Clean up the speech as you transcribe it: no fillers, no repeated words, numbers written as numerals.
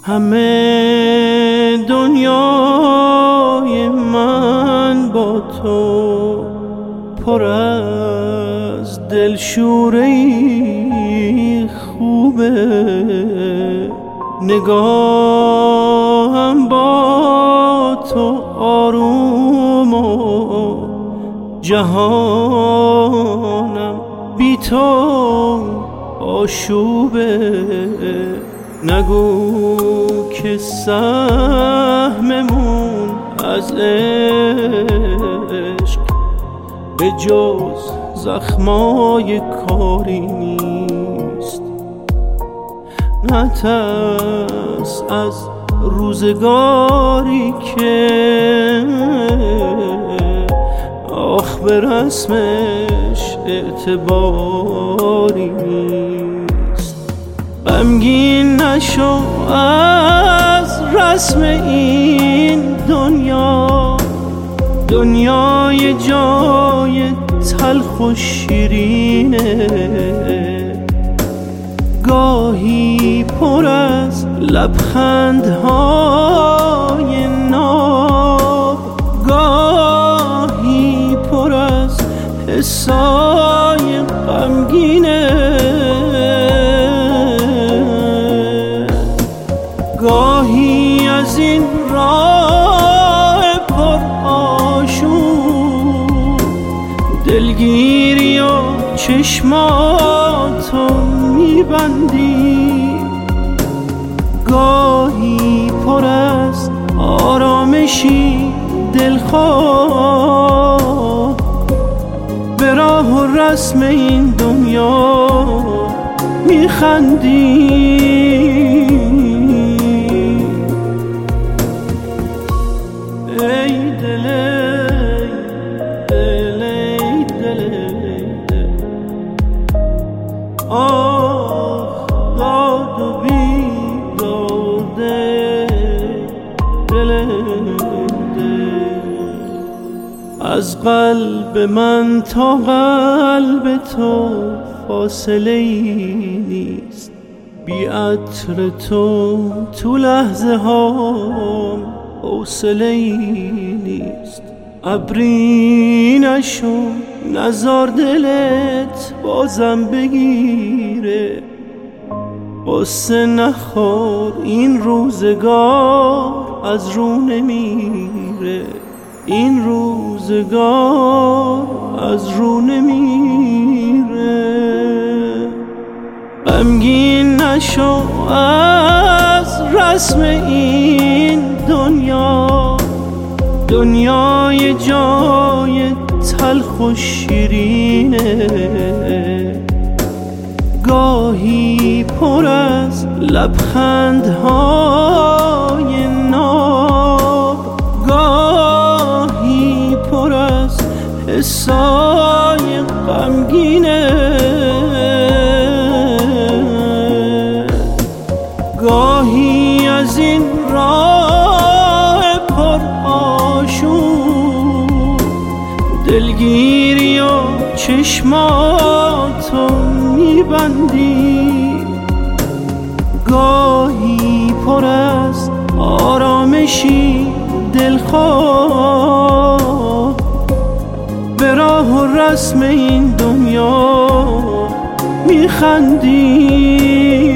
همه دنیای من با تو پر از دلشوری خوبه، نگاهم با تو آروم و جهانم بی تو آشوبه. نگو که سهممون از عشق به جز زخمای کاری نیست. نترس از روزگاری که آخ به رسمش اعتباری نیست. غمگین نشو از رسم این دنیا، دنیای جای تلخ و شیرینه، گاهی پر از لبخندهای ناب، گاهی پر از حسای غمگینه، گاهی از این راه پر آشوب دلگیری و چشماتو میبندی، گاهی پر از آرامشی دلخواه به راه و رسم این دنیا میخندی. ای دل دل دل آه داد و بیداده دل از قلب من تا قلب تو فاصله ای نیست. بی عطر تو لحظه هام حوصله ای نیست. ابری نشو نزار دلت بازم بگیره، قصه نخور این روزگار از رو نمیره، این روزگار از رو نمیره. غمگین نشو از رسم این دنیا، دنیای جای تلخ و شیرینه، گاهی پر از لبخندهای ناب، گاهی پر از حسای غمگینه، گاهی از این راه پر آشوب دلگیری و چشماتو میبندی، گاهی پر از آرامشی دلخواه به راه و رسم این دنیا میخندی.